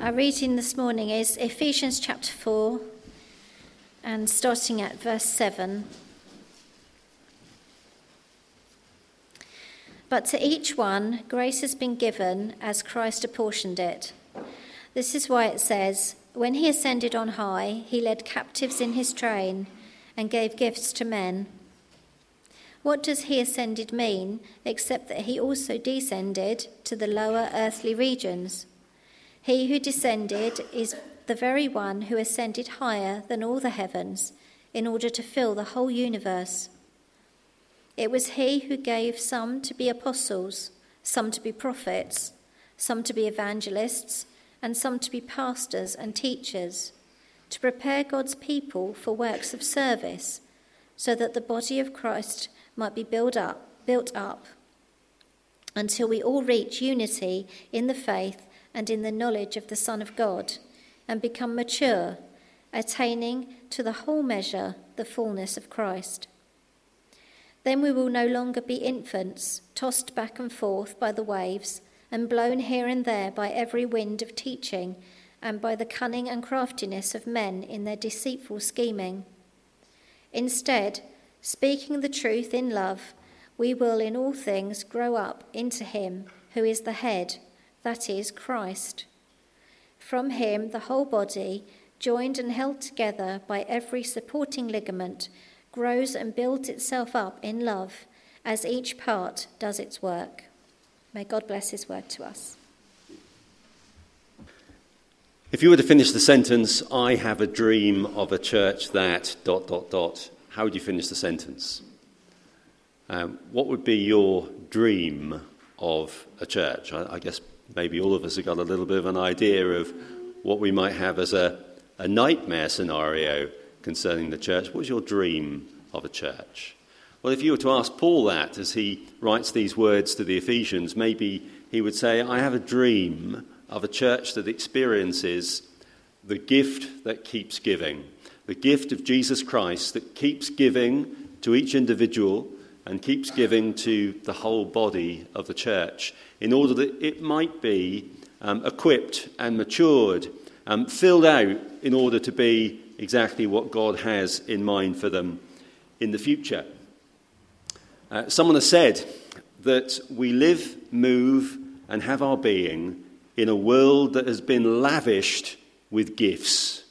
Our reading this morning is Ephesians chapter 4 and starting at verse 7. But to each one, grace has been given as Christ apportioned it. This is why it says, when he ascended on high, he led captives in his train and gave gifts to men. What does he ascended mean, except that he also descended to the lower earthly regions? He who descended is the very one who ascended higher than all the heavens in order to fill the whole universe. It was he who gave some to be apostles, some to be prophets, some to be evangelists, and some to be pastors and teachers, to prepare God's people for works of service, so that the body of Christ might be built up, until we all reach unity in the faith and in the knowledge of the Son of God, and become mature, attaining to the whole measure, the fullness of Christ. Then we will no longer be infants, tossed back and forth by the waves, and blown here and there by every wind of teaching, and by the cunning and craftiness of men in their deceitful scheming. Instead, speaking the truth in love, we will in all things grow up into him who is the head, that is, Christ. From him the whole body, joined and held together by every supporting ligament, grows and builds itself up in love as each part does its work. May God bless his word to us. If you were to finish the sentence, I have a dream of a church that ... how would you finish the sentence? What would be your dream of a church? I guess maybe all of us have got a little bit of an idea of what we might have as a nightmare scenario concerning the church. What's your dream of a church? Well, if you were to ask Paul that as he writes these words to the Ephesians, maybe he would say, I have a dream of a church that experiences the gift that keeps giving, the gift of Jesus Christ that keeps giving to each individual and keeps giving to the whole body of the church in order that it might be equipped and matured, filled out in order to be exactly what God has in mind for them in the future. Someone has said that we live, move, and have our being in a world that has been lavished with gifts.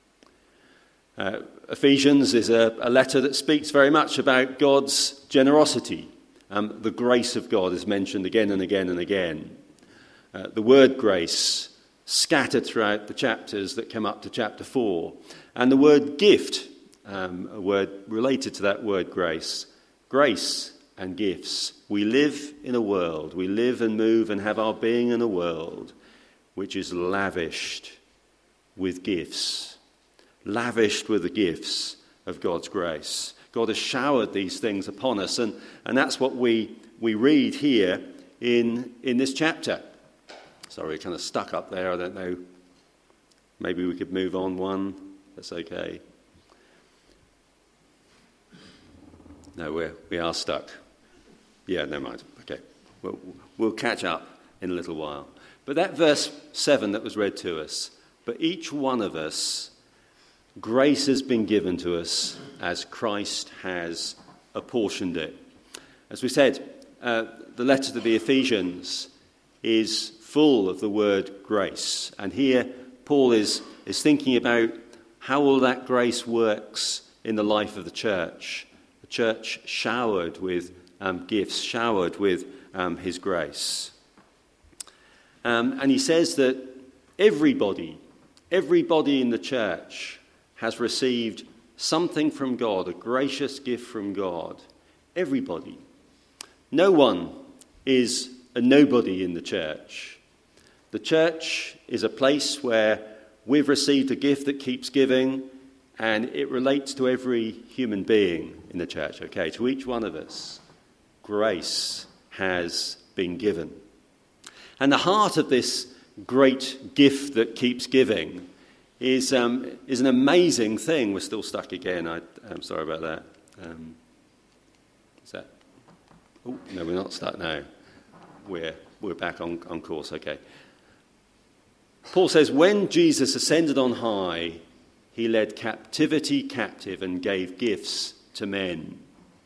Ephesians is a letter that speaks very much about God's generosity. The grace of God is mentioned again and again and again. The word grace scattered throughout the chapters that come up to chapter 4. And the word gift, a word related to that word grace. Grace and gifts. We live in a world, we live and move and have our being in a world which is lavished with gifts. Lavished with the gifts of God's grace. God has showered these things upon us, and that's what we read here in this chapter. Sorry, kind of stuck up there, I don't know. Maybe we could move on one. That's okay. No, we are stuck. Yeah, never mind. Okay. We'll catch up in a little while. But that verse 7 that was read to us, but each one of us, grace has been given to us as Christ has apportioned it. As we said, the letter to the Ephesians is full of the word grace. And here Paul is thinking about how all that grace works in the life of the church. The church showered with gifts, showered with his grace. And he says that everybody in the church has received something from God, a gracious gift from God. Everybody. No one is a nobody in the church. The church is a place where we've received a gift that keeps giving, and it relates to every human being in the church, okay? To each one of us, grace has been given. And the heart of this great gift that keeps giving is an amazing thing. We're still stuck again. I'm sorry about that. Is that? Oh, no, we're not stuck now. We're back on course. Okay. Paul says, when Jesus ascended on high, he led captivity captive and gave gifts to men.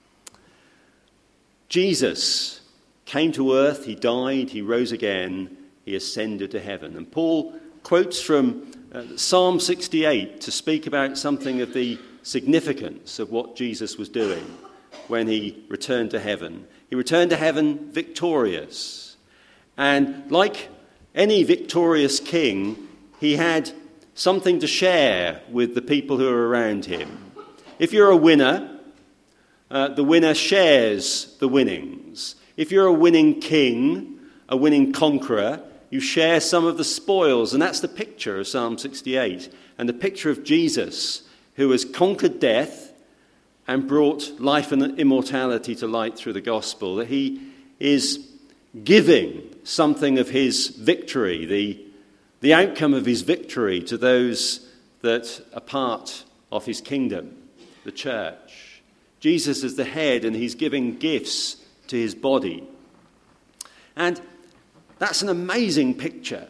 Jesus came to earth, he died, he rose again, he ascended to heaven. And Paul quotes from Psalm 68 to speak about something of the significance of what Jesus was doing when he returned to heaven. He returned to heaven victorious. And like any victorious king, he had something to share with the people who are around him. If you're a winner, the winner shares the winnings. If you're a winning king, a winning conqueror, you share some of the spoils. And that's the picture of Psalm 68 and the picture of Jesus, who has conquered death and brought life and immortality to light through the gospel, that he is giving something of his victory, the outcome of his victory to those that are part of his kingdom, the church. Jesus is the head and he's giving gifts to his body. And that's an amazing picture.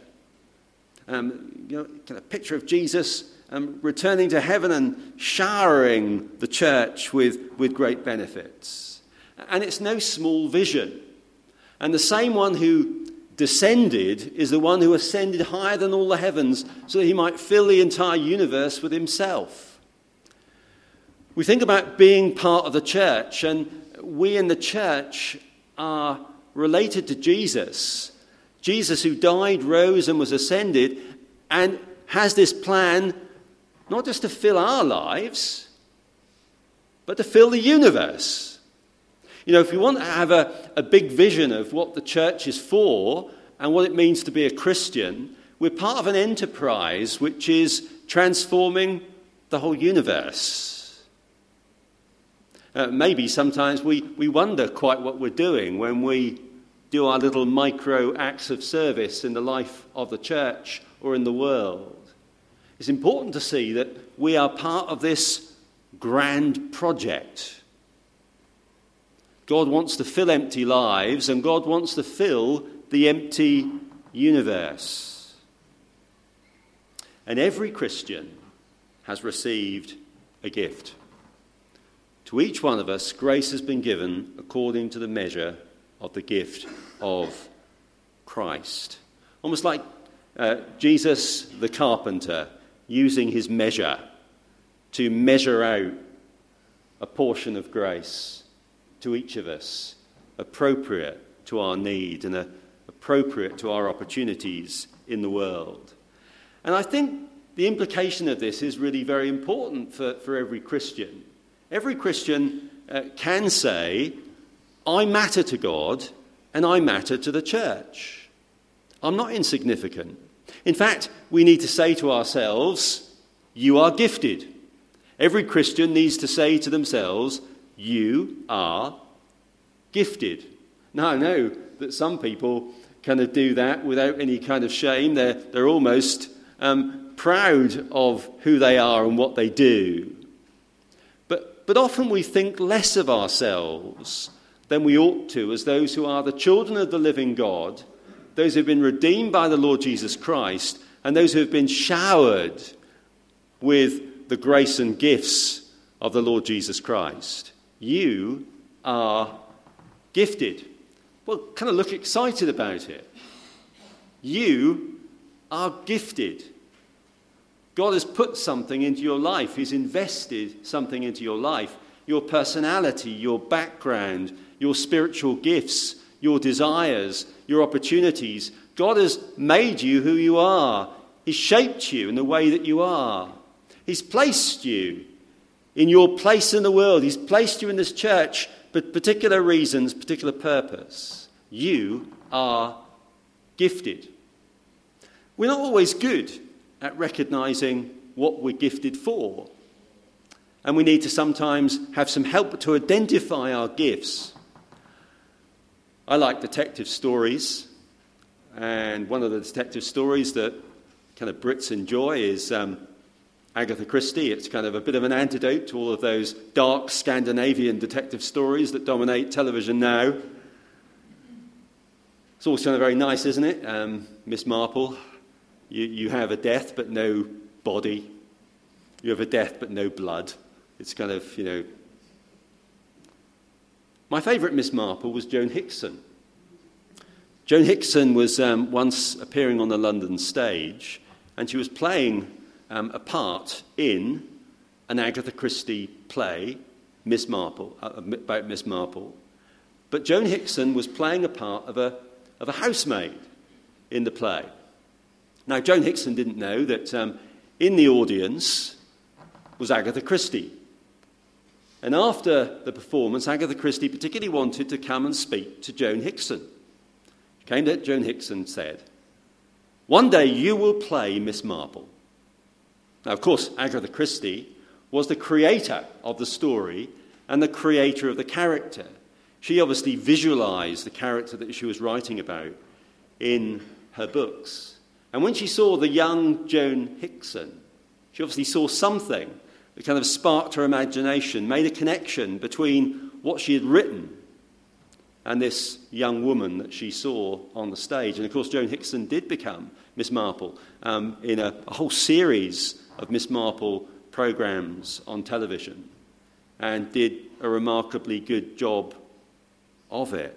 A picture of Jesus returning to heaven and showering the church with great benefits. And it's no small vision. And the same one who descended is the one who ascended higher than all the heavens so that he might fill the entire universe with himself. We think about being part of the church, and we in the church are related to Jesus. Jesus who died, rose and was ascended and has this plan not just to fill our lives, but to fill the universe. You know, if you want to have a big vision of what the church is for and what it means to be a Christian, we're part of an enterprise which is transforming the whole universe. Maybe sometimes we wonder quite what we're doing when we do our little micro acts of service in the life of the church or in the world. It's important to see that we are part of this grand project. God wants to fill empty lives, and God wants to fill the empty universe. And every Christian has received a gift. To each one of us, grace has been given according to the measure of the gift of Christ. Almost like Jesus the carpenter using his measure to measure out a portion of grace to each of us, appropriate to our need and appropriate to our opportunities in the world. And I think the implication of this is really very important for every Christian. Every Christian can say, I matter to God and I matter to the church. I'm not insignificant. In fact, we need to say to ourselves, you are gifted. Every Christian needs to say to themselves, you are gifted. Now, I know that some people kind of do that without any kind of shame. They're almost proud of who they are and what they do. But often we think less of ourselves than we ought to as those who are the children of the living God, those who have been redeemed by the Lord Jesus Christ, and those who have been showered with the grace and gifts of the Lord Jesus Christ. You are gifted. Well, kind of look excited about it. You are gifted. God has put something into your life. He's invested something into your life. Your personality, your background, your spiritual gifts, your desires, your opportunities. God has made you who you are. He's shaped you in the way that you are. He's placed you in your place in the world. He's placed you in this church for particular reasons, particular purpose. You are gifted. We're not always good at recognizing what we're gifted for. And we need to sometimes have some help to identify our gifts. I like detective stories. And one of the detective stories that kind of Brits enjoy is Agatha Christie. It's kind of a bit of an antidote to all of those dark Scandinavian detective stories that dominate television now. It's all kind of very nice, isn't it? Miss Marple, You have a death but no body. You have a death but no blood. It's kind of, My favourite Miss Marple was Joan Hickson. Joan Hickson was once appearing on the London stage, and she was playing a part in an Agatha Christie play, Miss Marple, about Miss Marple. But Joan Hickson was playing a part of a housemaid in the play. Now, Joan Hickson didn't know that in the audience was Agatha Christie. And after the performance, Agatha Christie particularly wanted to come and speak to Joan Hickson. She came to Joan Hickson and said, "One day you will play Miss Marple." Now, of course, Agatha Christie was the creator of the story and the creator of the character. She obviously visualized the character that she was writing about in her books. And when she saw the young Joan Hickson, she obviously saw something that kind of sparked her imagination, made a connection between what she had written and this young woman that she saw on the stage. And of course, Joan Hickson did become Miss Marple in a whole series of Miss Marple programs on television, and did a remarkably good job of it.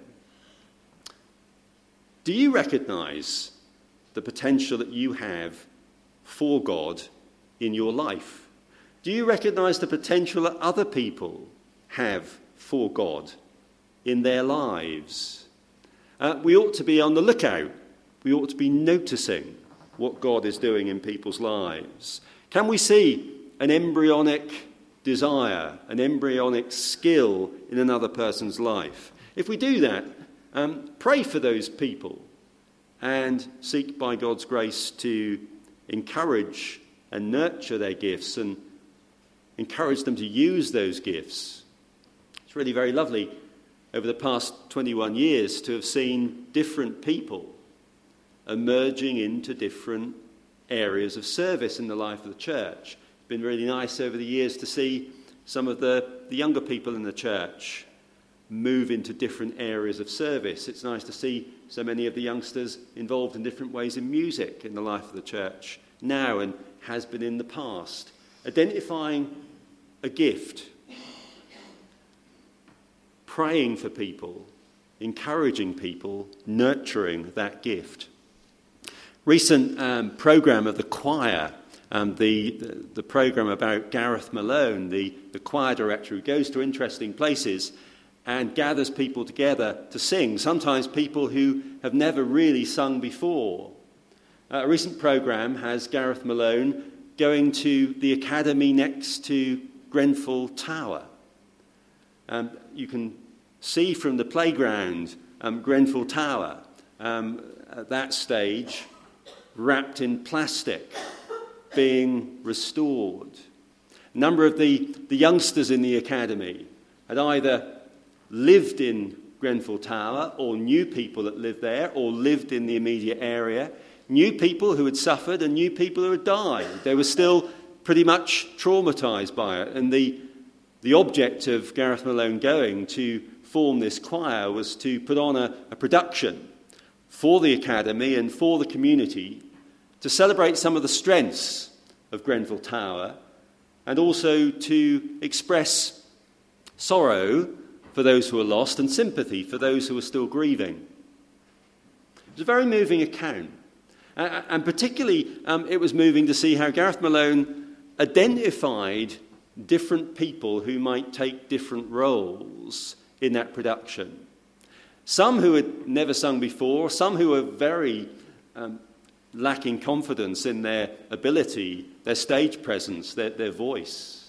Do you recognize the potential that you have for God in your life? Do you recognize the potential that other people have for God in their lives? We ought to be on the lookout. We ought to be noticing what God is doing in people's lives. Can we see an embryonic desire, an embryonic skill in another person's life? If we do that, pray for those people and seek by God's grace to encourage and nurture their gifts and encourage them to use those gifts. It's really very lovely over the past 21 years to have seen different people emerging into different areas of service in the life of the church. It's been really nice over the years to see some of the younger people in the church move into different areas of service. It's nice to see so many of the youngsters involved in different ways in music in the life of the church now and has been in the past. Identifying a gift, praying for people, encouraging people, nurturing that gift. Recent programme of the choir, the programme about Gareth Malone, the choir director who goes to interesting places and gathers people together to sing, sometimes people who have never really sung before. A recent programme has Gareth Malone going to the academy next to Grenfell Tower. You can see from the playground Grenfell Tower at that stage wrapped in plastic, being restored. A number of the youngsters in the academy had either lived in Grenfell Tower or knew people that lived there or lived in the immediate area, knew people who had suffered and knew people who had died. They were still pretty much traumatised by it. And the object of Gareth Malone going to form this choir was to put on a production for the academy and for the community to celebrate some of the strengths of Grenfell Tower and also to express sorrow for those who are lost and sympathy for those who are still grieving. It was a very moving account. And particularly it was moving to see how Gareth Malone identified different people who might take different roles in that production. Some who had never sung before, some who were very lacking confidence in their ability, their stage presence, their voice.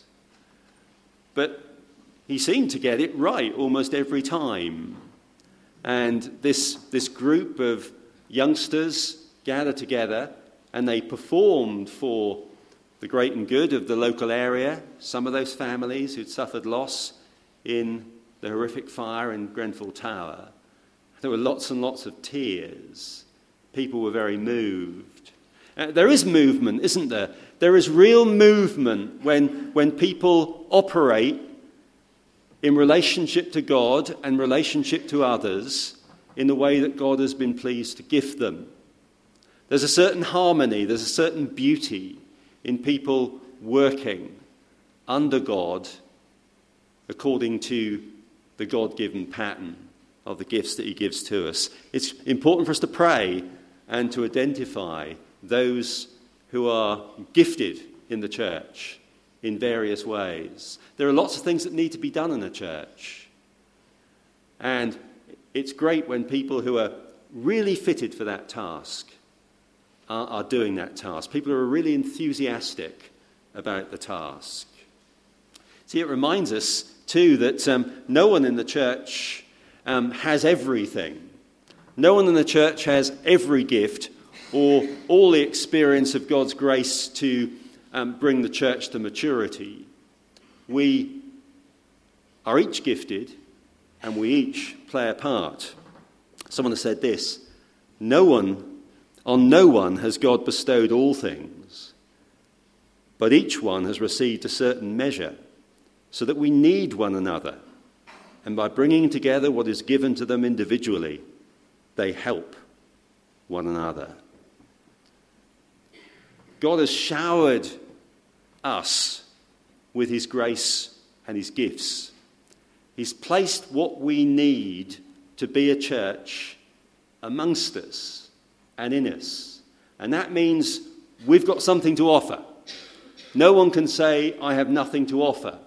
But he seemed to get it right almost every time. And this group of youngsters gathered together and they performed for the great and good of the local area, some of those families who'd suffered loss in the horrific fire in Grenfell Tower. There were lots and lots of tears. People were very moved. There is movement, isn't there? There is real movement when people operate in relationship to God and relationship to others in the way that God has been pleased to gift them. There's a certain harmony, there's a certain beauty in people working under God according to the God-given pattern of the gifts that he gives to us. It's important for us to pray and to identify those who are gifted in the church in various ways. There are lots of things that need to be done in a church. And it's great when people who are really fitted for that task are doing that task. People who are really enthusiastic about the task. See, it reminds us, too, that no one in the church has everything. No one in the church has every gift or all the experience of God's grace to bring the church to maturity. We are each gifted and we each play a part. Someone has said this: on no one has God bestowed all things, but each one has received a certain measure, so that we need one another, and by bringing together what is given to them individually, they help one another. God has showered us with his grace and his gifts. He's placed what we need to be a church amongst us and in us. And that means we've got something to offer. No one can say, I have nothing to offer.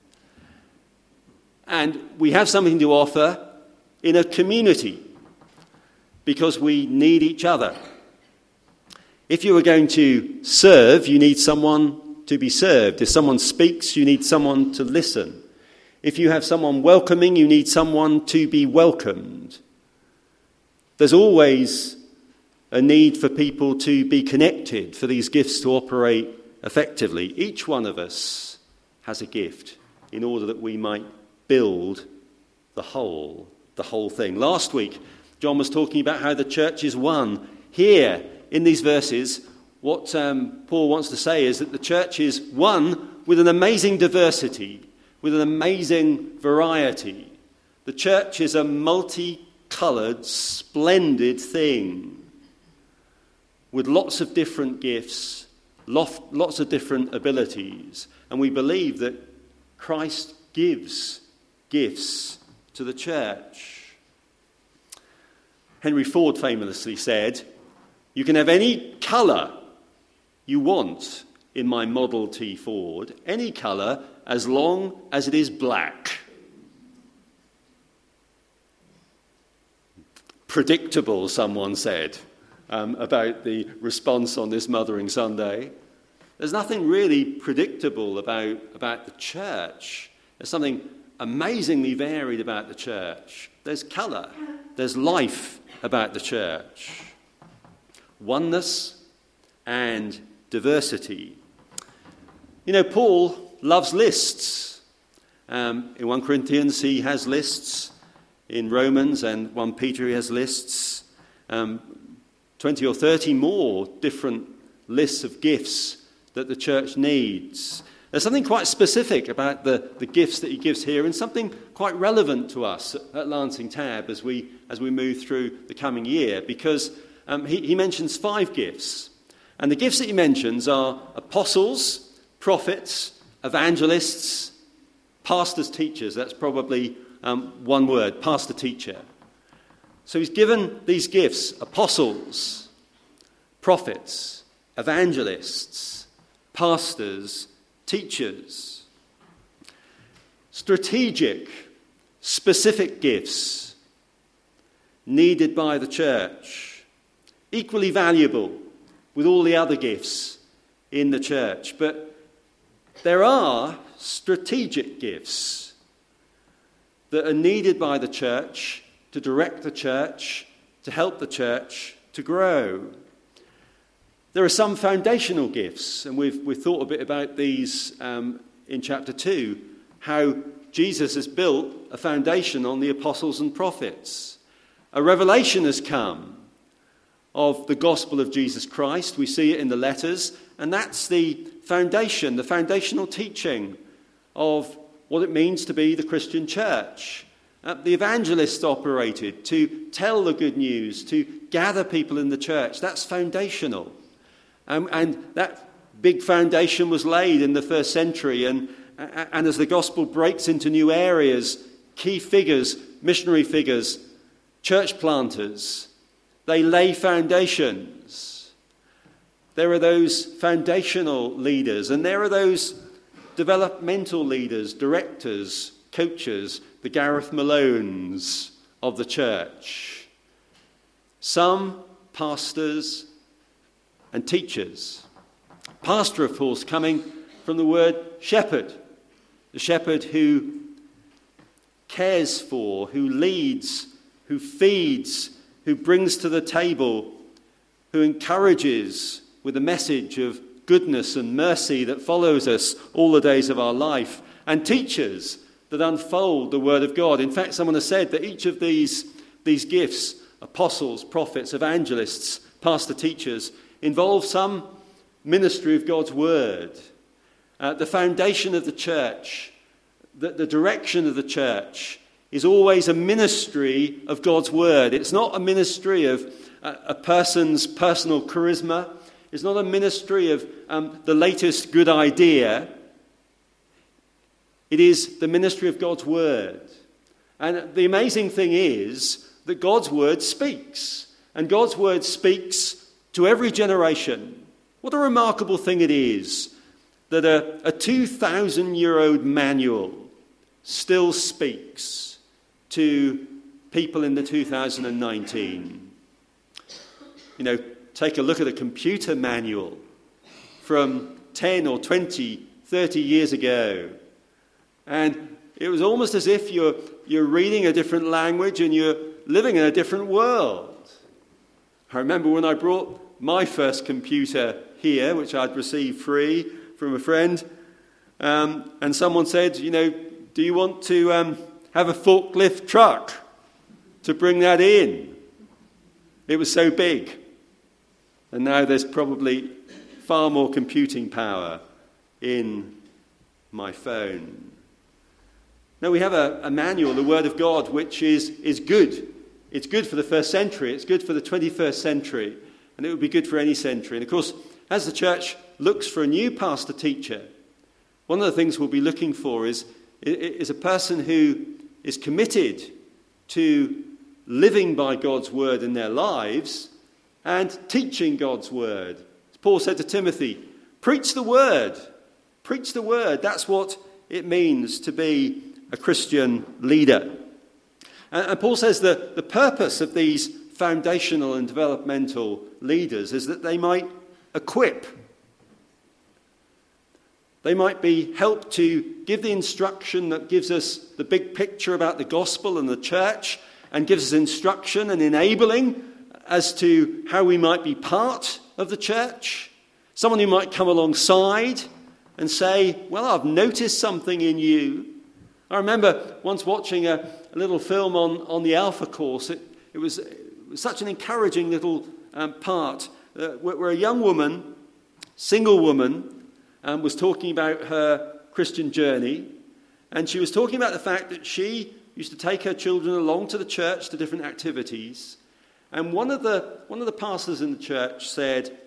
And we have something to offer in a community because we need each other. If you are going to serve, you need someone to be served. If someone speaks, you need someone to listen. If you have someone welcoming, you need someone to be welcomed. There's always a need for people to be connected, for these gifts to operate effectively. Each one of us has a gift in order that we might build the whole thing. Last week, John was talking about how the church is one. Here, in these verses, what Paul wants to say is that the church is one with an amazing diversity, with an amazing variety. The church is a multicoloured, splendid thing with lots of different gifts, lots of different abilities. And we believe that Christ gives gifts to the church. Henry Ford famously said, "You can have any colour you want in my Model T Ford, any colour as long as it is black." Predictable, someone said, about the response on this Mothering Sunday. There's nothing really predictable about the church. There's something amazingly varied about the church. There's colour, there's life about the church. Oneness and diversity. You know, Paul loves lists. In 1 Corinthians he has lists. In Romans and 1 Peter he has lists. 20 or 30 more different lists of gifts that the church needs. There's something quite specific about the gifts that he gives here, and something quite relevant to us at Lancing Tab as we move through the coming year, because he mentions 5 gifts. And the gifts that he mentions are apostles, prophets, evangelists, pastors, teachers. That's probably one word, pastor, teacher. So he's given these gifts: apostles, prophets, evangelists, pastors, teachers. Strategic, specific gifts needed by the church, equally valuable with all the other gifts in the church. But there are strategic gifts that are needed by the church to direct the church, to help the church to grow. There are some foundational gifts, and we've thought a bit about these in chapter 2, how Jesus has built a foundation on the apostles and prophets. A revelation has come of the gospel of Jesus Christ. We see it in the letters, and that's the foundation, the foundational teaching of what it means to be the Christian church. the evangelists operated to tell the good news, to gather people in the church. That's foundational. And that big foundation was laid in the first century. And as the gospel breaks into new areas, key figures, missionary figures, church planters, they lay foundations. There are those foundational leaders, and there are those developmental leaders, directors, coaches, the Gareth Malones of the church. Some pastors and teachers. Pastor, of course, coming from the word shepherd. The shepherd who cares for, who leads, who feeds, who brings to the table, who encourages with a message of goodness and mercy that follows us all the days of our life, and teachers that unfold the word of God. In fact, someone has said that each of these gifts, apostles, prophets, evangelists, pastor, teachers, involve some ministry of God's word. The foundation of the church, the direction of the church is always a ministry of God's word. It's not a ministry of a person's personal charisma. It's not a ministry of the latest good idea. It is the ministry of God's word. And the amazing thing is that God's word speaks. And God's word speaks to every generation. What a remarkable thing it is that a 2,000-year-old manual still speaks to people in the 2019. Take a look at a computer manual from 10 or 20, 30 years ago. And it was almost as if you're reading a different language and you're living in a different world. I remember when I brought my first computer here, which I'd received free from a friend, and someone said, do you want to have a forklift truck to bring that in? It was so big. And now there's probably far more computing power in my phone. Now we have a manual, the Word of God, which is good. It's good for the first century. It's good for the 21st century. And it would be good for any century. And of course, as the church looks for a new pastor teacher, one of the things we'll be looking for is a person who is committed to living by God's word in their lives and teaching God's word. As Paul said to Timothy, preach the word. Preach the word. That's what it means to be a Christian leader. And Paul says that the purpose of these foundational and developmental leaders is that they might equip. They might be helped to give the instruction that gives us the big picture about the gospel and the church, and gives us instruction and enabling as to how we might be part of the church. Someone who might come alongside and say, well, I've noticed something in you. I remember once watching a little film on the Alpha course. It was such an encouraging little part where a young woman, single woman, was talking about her Christian journey. And she was talking about the fact that she used to take her children along to the church to different activities. And one of the pastors in the church said,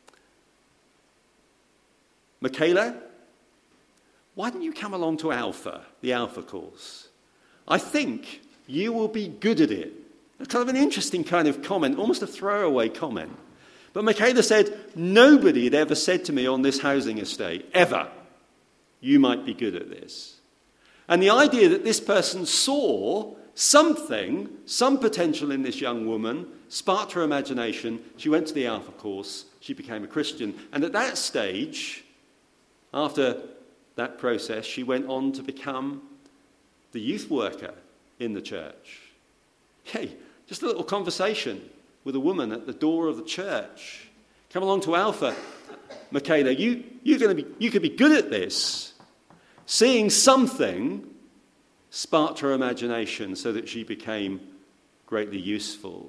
Michaela, why don't you come along to Alpha, the Alpha course? I think you will be good at it. Kind of an interesting kind of comment, almost a throwaway comment. But Michaela said, nobody had ever said to me on this housing estate, ever, you might be good at this. And the idea that this person saw something, some potential in this young woman, sparked her imagination. She went to the Alpha course. She became a Christian. And at that stage, after that process, she went on to become the youth worker in the church. Hey, just a little conversation with a woman at the door of the church. Come along to Alpha, Michaela. You could be good at this. Seeing something sparked her imagination so that she became greatly useful.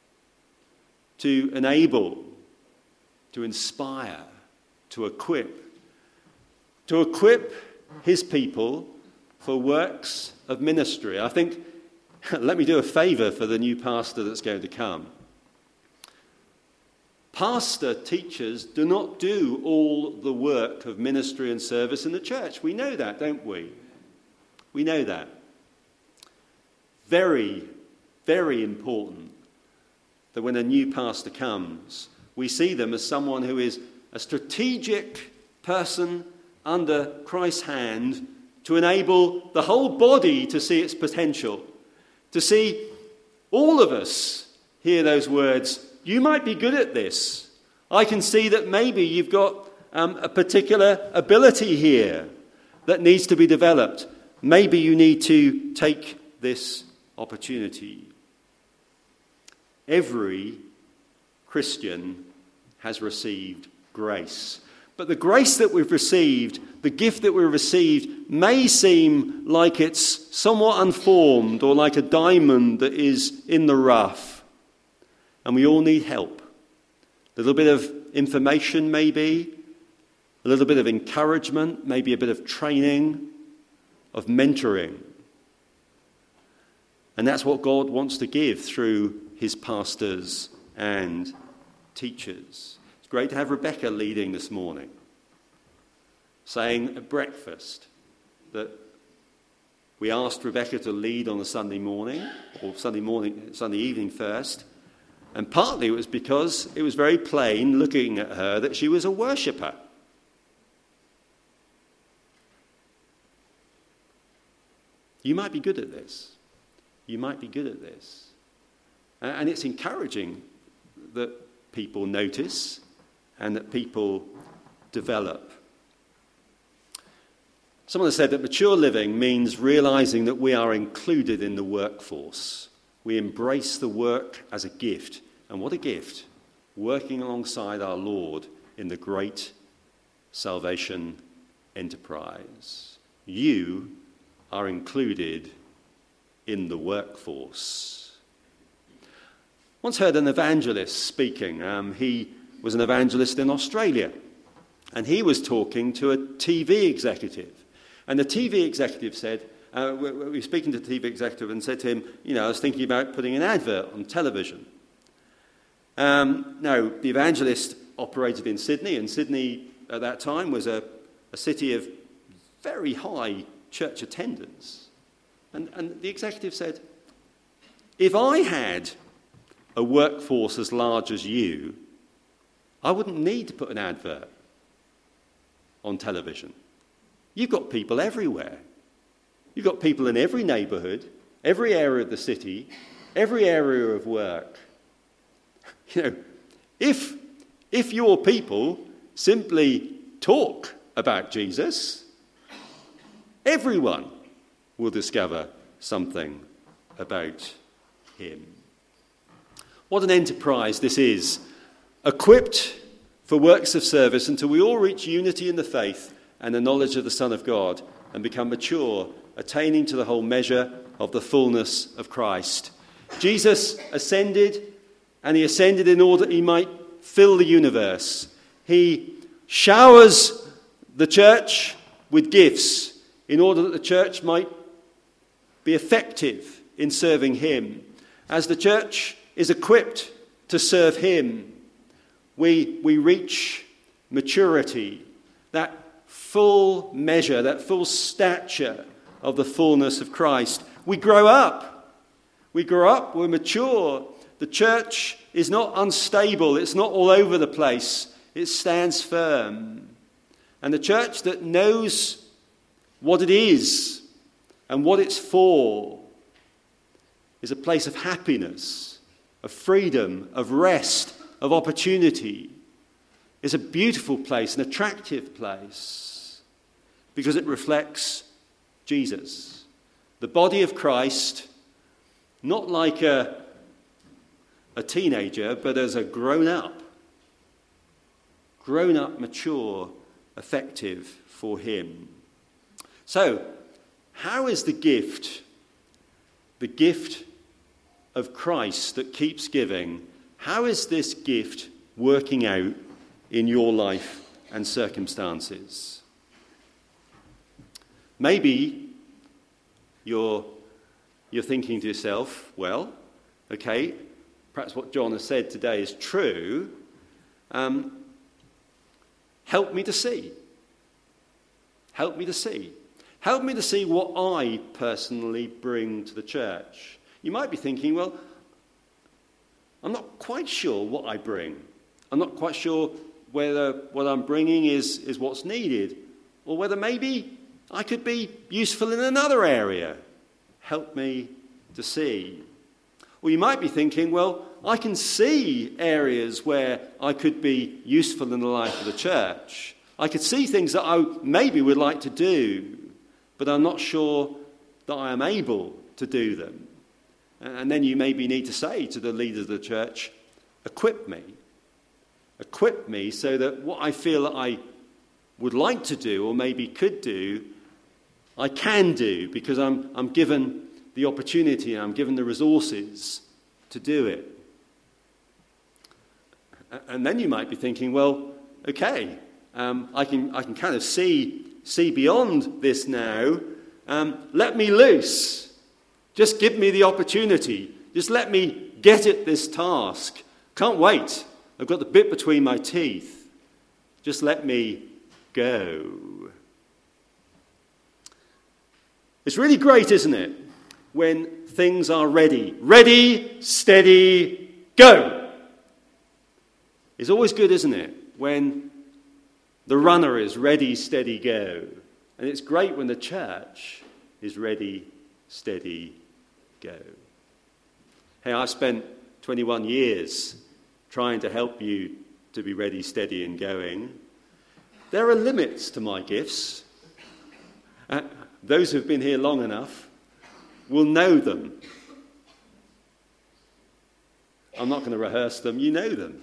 To enable, to inspire, to equip his people for works of ministry. I think let me do a favour for the new pastor that's going to come. Pastor teachers do not do all the work of ministry and service in the church. We know that, don't we? We know that. Very, very important that when a new pastor comes, we see them as someone who is a strategic person under Christ's hand to enable the whole body to see its potential, to see all of us hear those words, you might be good at this. I can see that maybe you've got a particular ability here that needs to be developed. Maybe you need to take this opportunity. Every Christian has received grace. But the grace that we've received, the gift that we've received, may seem like it's somewhat unformed or like a diamond that is in the rough. And we all need help. A little bit of information maybe, a little bit of encouragement, maybe a bit of training, of mentoring. And that's what God wants to give through his pastors and teachers. It's great to have Rebecca leading this morning, saying at breakfast that we asked Rebecca to lead on a Sunday morning, or Sunday evening first, and partly it was because it was very plain looking at her that she was a worshipper. You might be good at this. You might be good at this. And it's encouraging that people notice and that people develop. Someone said that mature living means realizing that we are included in the workforce. We embrace the work as a gift. And what a gift, working alongside our Lord in the great salvation enterprise. You are included in the workforce. Once heard an evangelist speaking. He was an evangelist in Australia. And he was talking to a TV executive. And the TV executive said, we were speaking to the TV executive and said to him, I was thinking about putting an advert on television. Now, the evangelist operated in Sydney, and Sydney at that time was a city of very high church attendance. And the executive said, if I had a workforce as large as you, I wouldn't need to put an advert on television. You've got people everywhere. You've got people in every neighbourhood, every area of the city, every area of work. If your people simply talk about Jesus, everyone will discover something about him. What an enterprise this is, equipped for works of service until we all reach unity in the faith and the knowledge of the Son of God and become mature, attaining to the whole measure of the fullness of Christ. Jesus ascended, and he ascended in order that he might fill the universe. He showers the church with gifts in order that the church might be effective in serving him. As the church is equipped to serve him, we reach maturity, that full measure, that full stature of the fullness of Christ. We grow up. We're mature. The church is not unstable. It's not all over the place. It stands firm. And the church that knows what it is and what it's for is a place of happiness, of freedom, of rest, of opportunity. It's a beautiful place, an attractive place, because it reflects Jesus. The body of Christ, not like a teenager, but as a grown-up, mature, effective for him. So, how is the gift of Christ that keeps giving, how is this gift working out in your life and circumstances? Maybe you're you're thinking to yourself, well, okay, perhaps what John has said today is true. Help me to see. Help me to see. Help me to see what I personally bring to the church. You might be thinking, well, I'm not quite sure what I bring. I'm not quite sure whether what I'm bringing is what's needed, or whether maybe I could be useful in another area. Help me to see. Or you might be thinking, well, I can see areas where I could be useful in the life of the church. I could see things that I maybe would like to do, but I'm not sure that I am able to do them. And then you maybe need to say to the leaders of the church, equip me. Equip me so that what I feel that I would like to do or maybe could do, I can do, because I'm given the opportunity, I'm given the resources to do it. And then you might be thinking, well, okay, I can kind of see beyond this now. Let me loose. Just give me the opportunity. Just let me get at this task. Can't wait. I've got the bit between my teeth. Just let me go. It's really great, isn't it, when things are ready. Ready, steady, go. It's always good, isn't it, when the runner is ready, steady, go. And it's great when the church is ready, steady, go. Hey, I've spent 21 years trying to help you to be ready, steady, and going. There are limits to my gifts. Those who've been here long enough will know them. I'm not going to rehearse them, you know them.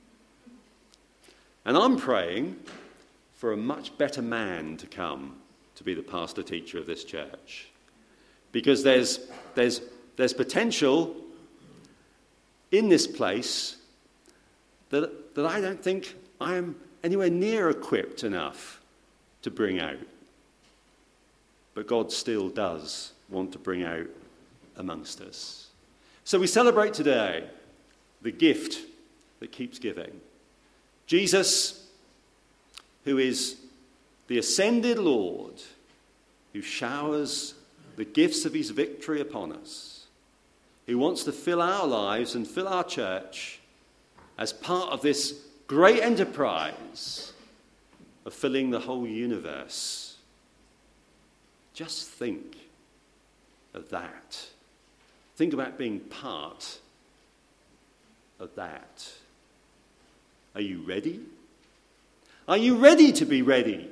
And I'm praying for a much better man to come to be the pastor teacher of this church. Because there's potential in this place that I don't think I am anywhere near equipped enough to bring out. But God still does want to bring out amongst us. So we celebrate today the gift that keeps giving. Jesus, who is the ascended Lord, who showers the gifts of his victory upon us, who wants to fill our lives and fill our church as part of this great enterprise of filling the whole universe. Just think of that. Think about being part of that. Are you ready? Are you ready to be ready?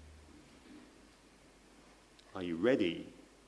Are you ready?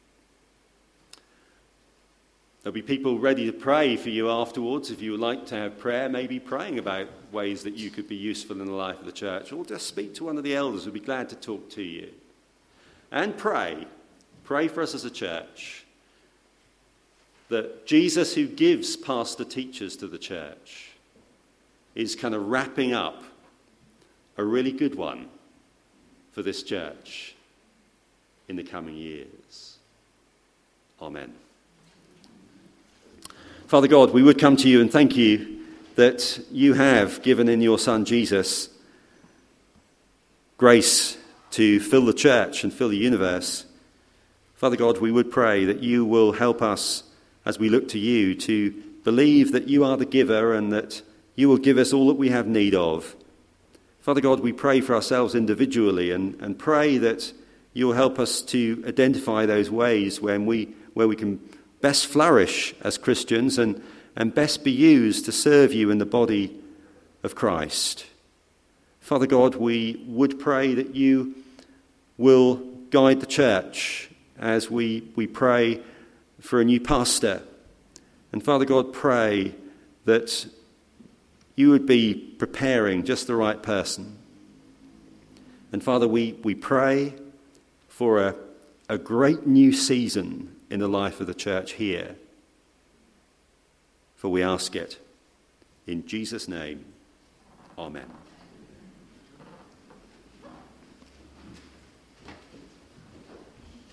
There'll be people ready to pray for you afterwards. If you would like to have prayer, maybe praying about ways that you could be useful in the life of the church, or just speak to one of the elders who'll be glad to talk to you. And pray. Pray for us as a church that Jesus, who gives pastor teachers to the church, is kind of wrapping up a really good one for this church in the coming years. Amen. Father God, we would come to you and thank you that you have given in your Son Jesus grace to fill the church and fill the universe. Father God, we would pray that you will help us as we look to you to believe that you are the giver and that you will give us all that we have need of. Father God, we pray for ourselves individually and pray that you will help us to identify those ways where we can best flourish as Christians and best be used to serve you in the body of Christ. Father God, we would pray that you will guide the church as we pray for a new pastor. And Father God, pray that you would be preparing just the right person. And Father, we pray for a great new season in the life of the church here. For we ask it in Jesus' name. Amen.